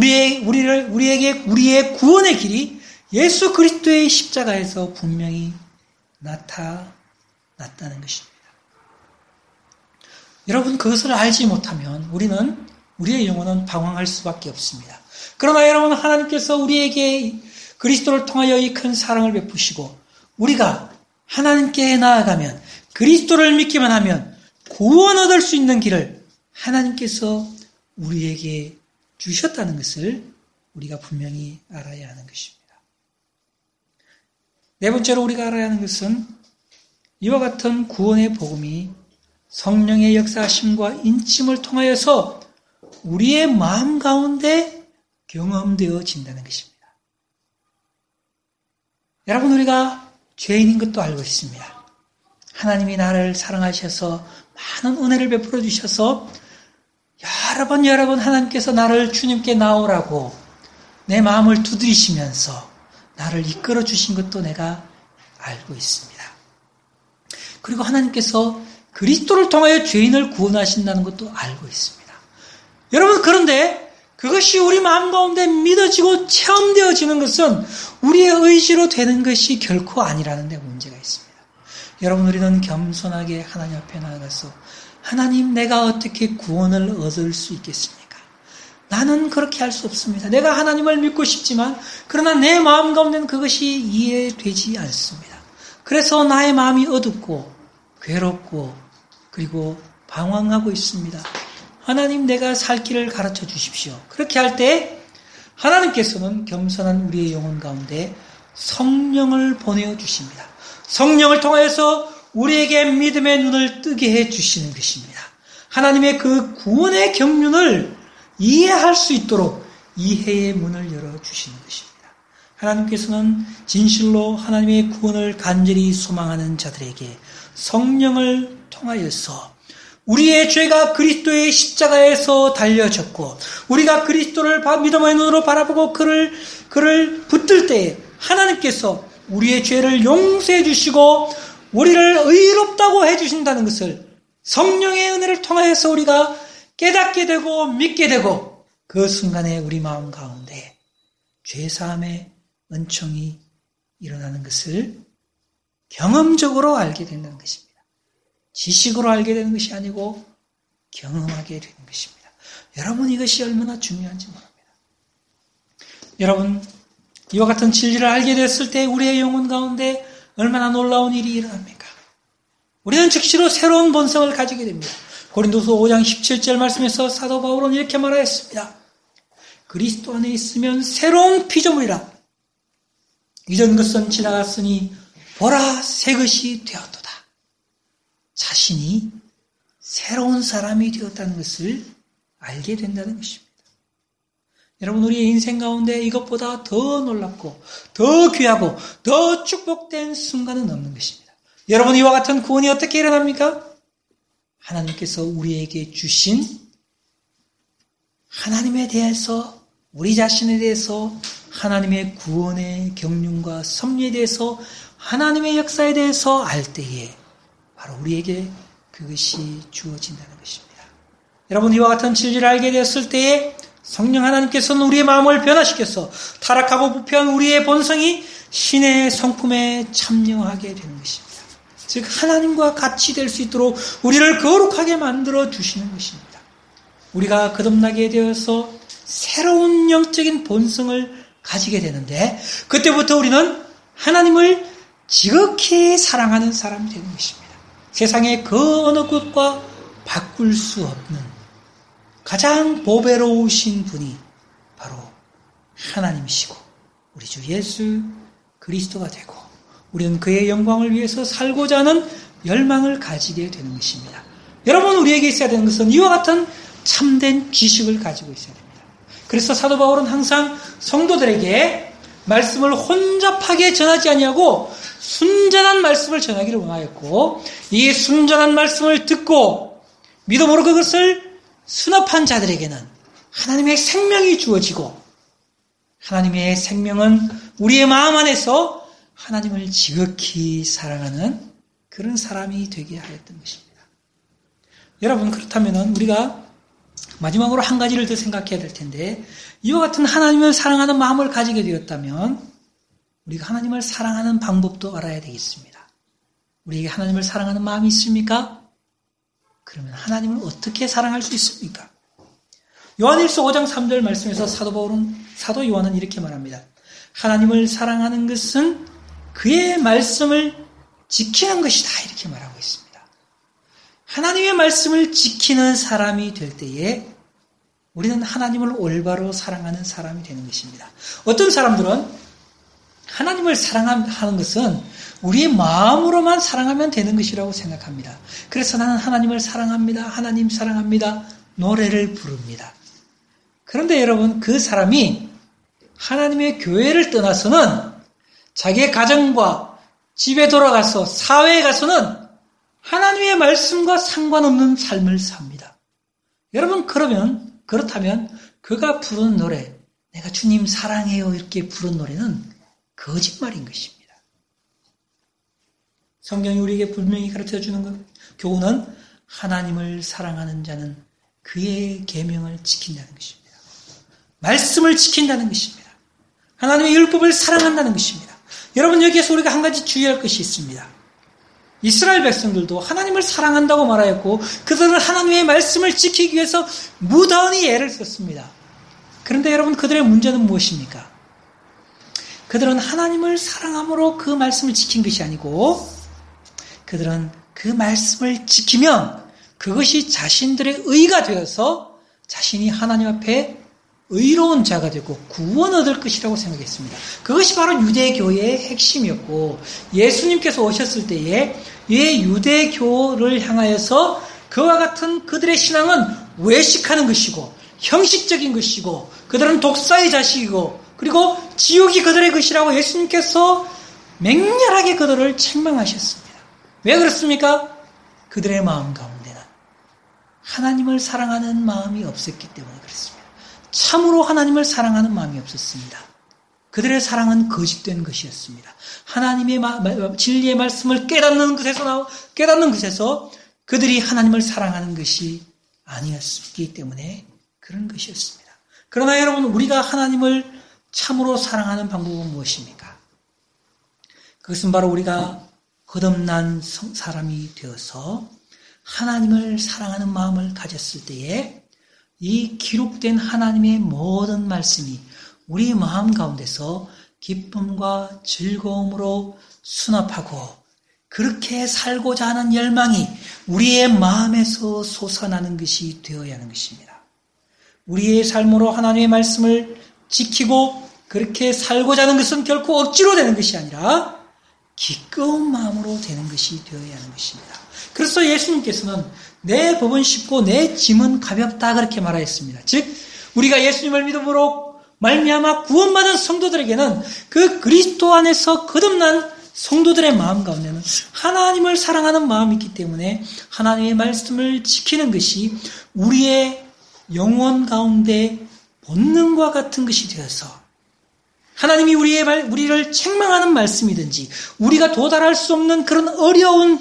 우리에게 우리의 구원의 길이 예수 그리스도의 십자가에서 분명히 나타났다는 것입니다. 여러분, 그것을 알지 못하면 우리의 영혼은 방황할 수밖에 없습니다. 그러나 여러분, 하나님께서 우리에게 그리스도를 통하여 이 큰 사랑을 베푸시고 우리가 하나님께 나아가면 그리스도를 믿기만 하면 구원 얻을 수 있는 길을 하나님께서 우리에게 주셨다는 것을 우리가 분명히 알아야 하는 것입니다. 네 번째로 우리가 알아야 하는 것은 이와 같은 구원의 복음이 성령의 역사하심과 인침을 통하여서 우리의 마음 가운데 경험되어진다는 것입니다. 여러분, 우리가 죄인인 것도 알고 있습니다. 하나님이 나를 사랑하셔서 많은 은혜를 베풀어 주셔서 여러 번 하나님께서 나를 주님께 나오라고 내 마음을 두드리시면서 나를 이끌어 주신 것도 내가 알고 있습니다. 그리고 하나님께서 그리스도를 통하여 죄인을 구원하신다는 것도 알고 있습니다. 여러분, 그런데 그것이 우리 마음 가운데 믿어지고 체험되어지는 것은 우리의 의지로 되는 것이 결코 아니라는 데 문제가 있습니다. 여러분, 우리는 겸손하게 하나님 앞에 나아가서 하나님, 내가 어떻게 구원을 얻을 수 있겠습니까? 나는 그렇게 할 수 없습니다. 내가 하나님을 믿고 싶지만 그러나 내 마음 가운데는 그것이 이해되지 않습니다. 그래서 나의 마음이 어둡고 괴롭고 그리고 방황하고 있습니다. 하나님, 내가 살 길을 가르쳐 주십시오. 그렇게 할 때 하나님께서는 겸손한 우리의 영혼 가운데 성령을 보내어 주십니다. 성령을 통하여서 우리에게 믿음의 눈을 뜨게 해 주시는 것입니다. 하나님의 그 구원의 경륜을 이해할 수 있도록 이해의 문을 열어 주시는 것입니다. 하나님께서는 진실로 하나님의 구원을 간절히 소망하는 자들에게 성령을 통하여서 우리의 죄가 그리스도의 십자가에서 달려졌고 우리가 그리스도를 믿음의 눈으로 바라보고 그를 붙들 때에 하나님께서 우리의 죄를 용서해 주시고 우리를 의롭다고 해주신다는 것을 성령의 은혜를 통하여서 우리가 깨닫게 되고 믿게 되고 그 순간에 우리 마음 가운데 죄사함의 은총이 일어나는 것을 경험적으로 알게 된다는 것입니다. 지식으로 알게 되는 것이 아니고 경험하게 되는 것입니다. 여러분, 이것이 얼마나 중요한지 모릅니다. 여러분, 이와 같은 진리를 알게 됐을 때 우리의 영혼 가운데 얼마나 놀라운 일이 일어납니까? 우리는 즉시로 새로운 본성을 가지게 됩니다. 고린도서 5장 17절 말씀에서 사도 바울은 이렇게 말하였습니다. 그리스도 안에 있으면 새로운 피조물이라. 이전 것은 지나갔으니 보라 새 것이 되었도다. 자신이 새로운 사람이 되었다는 것을 알게 된다는 것입니다. 여러분, 우리의 인생 가운데 이것보다 더 놀랍고 더 귀하고 더 축복된 순간은 없는 것입니다. 여러분, 이와 같은 구원이 어떻게 일어납니까? 하나님께서 우리에게 주신 하나님에 대해서, 우리 자신에 대해서, 하나님의 구원의 경륜과 섭리에 대해서, 하나님의 역사에 대해서 알 때에 바로 우리에게 그것이 주어진다는 것입니다. 여러분, 이와 같은 진리를 알게 되었을 때에 성령 하나님께서는 우리의 마음을 변화시켜서 타락하고 부패한 우리의 본성이 신의 성품에 참여하게 되는 것입니다. 즉 하나님과 같이 될 수 있도록 우리를 거룩하게 만들어 주시는 것입니다. 우리가 거듭나게 되어서 새로운 영적인 본성을 가지게 되는데 그때부터 우리는 하나님을 지극히 사랑하는 사람이 되는 것입니다. 세상의 그 어느 것과 바꿀 수 없는 가장 보배로우신 분이 바로 하나님이시고 우리 주 예수 그리스도가 되고 우리는 그의 영광을 위해서 살고자 하는 열망을 가지게 되는 것입니다. 여러분, 우리에게 있어야 되는 것은 이와 같은 참된 지식을 가지고 있어야 됩니다. 그래서 사도 바울은 항상 성도들에게 말씀을 혼잡하게 전하지 아니하고 순전한 말씀을 전하기를 원하였고 이 순전한 말씀을 듣고 믿음으로 그것을 수납한 자들에게는 하나님의 생명이 주어지고 하나님의 생명은 우리의 마음 안에서 하나님을 지극히 사랑하는 그런 사람이 되게 하였던 것입니다. 여러분, 그렇다면 우리가 마지막으로 한 가지를 더 생각해야 될 텐데 이와 같은 하나님을 사랑하는 마음을 가지게 되었다면 우리가 하나님을 사랑하는 방법도 알아야 되겠습니다. 우리에게 하나님을 사랑하는 마음이 있습니까? 그러면 하나님을 어떻게 사랑할 수 있습니까? 요한일서 5장 3절 말씀에서 사도 요한은 이렇게 말합니다. 하나님을 사랑하는 것은 그의 말씀을 지키는 것이다. 이렇게 말하고 있습니다. 하나님의 말씀을 지키는 사람이 될 때에 우리는 하나님을 올바로 사랑하는 사람이 되는 것입니다. 어떤 사람들은 하나님을 사랑하는 것은 우리의 마음으로만 사랑하면 되는 것이라고 생각합니다. 그래서 나는 하나님을 사랑합니다. 하나님 사랑합니다. 노래를 부릅니다. 그런데 여러분, 그 사람이 하나님의 교회를 떠나서는 자기의 가정과 집에 돌아가서 사회에 가서는 하나님의 말씀과 상관없는 삶을 삽니다. 여러분, 그렇다면 그가 부른 노래, 내가 주님 사랑해요 이렇게 부른 노래는 거짓말인 것입니다. 성경이 우리에게 분명히 가르쳐주는 교훈은 하나님을 사랑하는 자는 그의 계명을 지킨다는 것입니다. 말씀을 지킨다는 것입니다. 하나님의 율법을 사랑한다는 것입니다. 여러분, 여기에서 우리가 한 가지 주의할 것이 있습니다. 이스라엘 백성들도 하나님을 사랑한다고 말하였고 그들은 하나님의 말씀을 지키기 위해서 무던히 애를 썼습니다. 그런데 여러분, 그들의 문제는 무엇입니까? 그들은 하나님을 사랑함으로 그 말씀을 지킨 것이 아니고 그들은 그 말씀을 지키면 그것이 자신들의 의가 되어서 자신이 하나님 앞에 의로운 자가 되고 구원 얻을 것이라고 생각했습니다. 그것이 바로 유대교의 핵심이었고 예수님께서 오셨을 때에 이 유대교를 향하여서 그와 같은 그들의 신앙은 외식하는 것이고 형식적인 것이고 그들은 독사의 자식이고 그리고 지옥이 그들의 것이라고 예수님께서 맹렬하게 그들을 책망하셨습니다. 왜 그렇습니까? 그들의 마음 가운데는 하나님을 사랑하는 마음이 없었기 때문에 그렇습니다. 참으로 하나님을 사랑하는 마음이 없었습니다. 그들의 사랑은 거짓된 것이었습니다. 하나님의 진리의 말씀을 깨닫는 것에서 그들이 하나님을 사랑하는 것이 아니었기 때문에 그런 것이었습니다. 그러나 여러분, 우리가 하나님을 참으로 사랑하는 방법은 무엇입니까? 그것은 바로 우리가 거듭난 사람이 되어서 하나님을 사랑하는 마음을 가졌을 때에 이 기록된 하나님의 모든 말씀이 우리 마음 가운데서 기쁨과 즐거움으로 수납하고 그렇게 살고자 하는 열망이 우리의 마음에서 솟아나는 것이 되어야 하는 것입니다. 우리의 삶으로 하나님의 말씀을 지키고 그렇게 살고자 하는 것은 결코 억지로 되는 것이 아니라 기꺼운 마음으로 되는 것이 되어야 하는 것입니다. 그래서 예수님께서는 내 법은 쉽고 내 짐은 가볍다 그렇게 말하였습니다. 즉 우리가 예수님을 믿음으로 말미암아 구원받은 성도들에게는 그 그리스도 안에서 거듭난 성도들의 마음 가운데는 하나님을 사랑하는 마음이 있기 때문에 하나님의 말씀을 지키는 것이 우리의 영혼 가운데 본능과 같은 것이 되어서 하나님이 우리를 책망하는 말씀이든지 우리가 도달할 수 없는 그런 어려운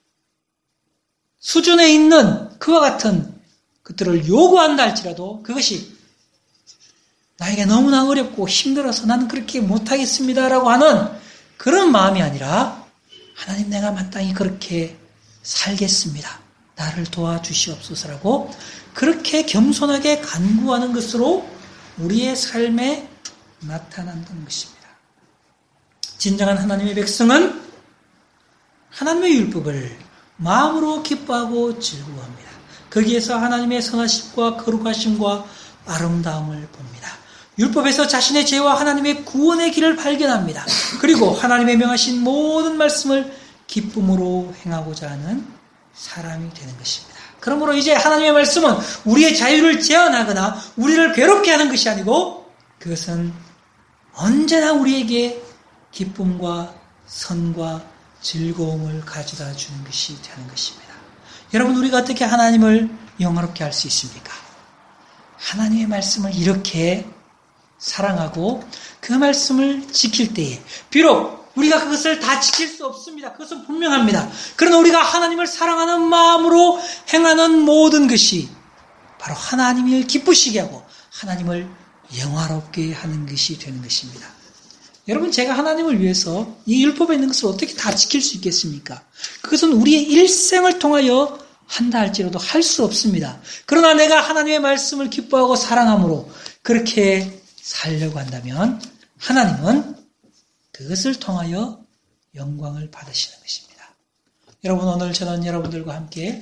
수준에 있는 그와 같은 것들을 요구한다 할지라도 그것이 나에게 너무나 어렵고 힘들어서 나는 그렇게 못하겠습니다라고 하는 그런 마음이 아니라 하나님 내가 마땅히 그렇게 살겠습니다. 나를 도와주시옵소서라고 그렇게 겸손하게 간구하는 것으로 우리의 삶에 나타난다는 것입니다. 진정한 하나님의 백성은 하나님의 율법을 마음으로 기뻐하고 즐거워합니다. 거기에서 하나님의 선하심과 거룩하심과 아름다움을 봅니다. 율법에서 자신의 죄와 하나님의 구원의 길을 발견합니다. 그리고 하나님의 명하신 모든 말씀을 기쁨으로 행하고자 하는 사람이 되는 것입니다. 그러므로 이제 하나님의 말씀은 우리의 자유를 제한하거나 우리를 괴롭게 하는 것이 아니고 그것은 언제나 우리에게 기쁨과 선과 즐거움을 가져다 주는 것이 되는 것입니다. 여러분, 우리가 어떻게 하나님을 영화롭게 할 수 있습니까? 하나님의 말씀을 이렇게 사랑하고 그 말씀을 지킬 때에 비록 우리가 그것을 다 지킬 수 없습니다. 그것은 분명합니다. 그러나 우리가 하나님을 사랑하는 마음으로 행하는 모든 것이 바로 하나님을 기쁘시게 하고 하나님을 영화롭게 하는 것이 되는 것입니다. 여러분, 제가 하나님을 위해서 이 율법에 있는 것을 어떻게 다 지킬 수 있겠습니까? 그것은 우리의 일생을 통하여 한다 할지라도 할 수 없습니다. 그러나 내가 하나님의 말씀을 기뻐하고 사랑함으로 그렇게 살려고 한다면 하나님은 그것을 통하여 영광을 받으시는 것입니다. 여러분, 오늘 저는 여러분들과 함께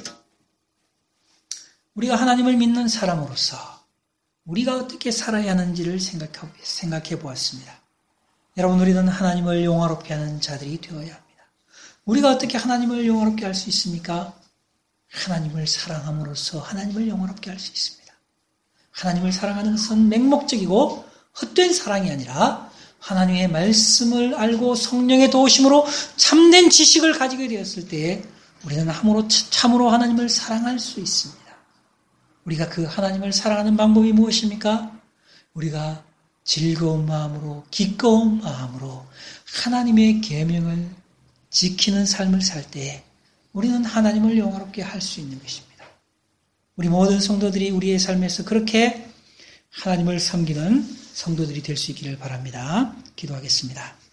우리가 하나님을 믿는 사람으로서 우리가 어떻게 살아야 하는지를 생각해 보았습니다. 여러분, 우리는 하나님을 영화롭게 하는 자들이 되어야 합니다. 우리가 어떻게 하나님을 영화롭게 할 수 있습니까? 하나님을 사랑함으로써 하나님을 영화롭게 할 수 있습니다. 하나님을 사랑하는 것은 맹목적이고 헛된 사랑이 아니라 하나님의 말씀을 알고 성령의 도우심으로 참된 지식을 가지게 되었을 때에 우리는 참으로 하나님을 사랑할 수 있습니다. 우리가 그 하나님을 사랑하는 방법이 무엇입니까? 우리가 즐거운 마음으로 기꺼운 마음으로 하나님의 계명을 지키는 삶을 살 때에 우리는 하나님을 영화롭게 할 수 있는 것입니다. 우리 모든 성도들이 우리의 삶에서 그렇게 하나님을 섬기는 성도들이 될 수 있기를 바랍니다. 기도하겠습니다.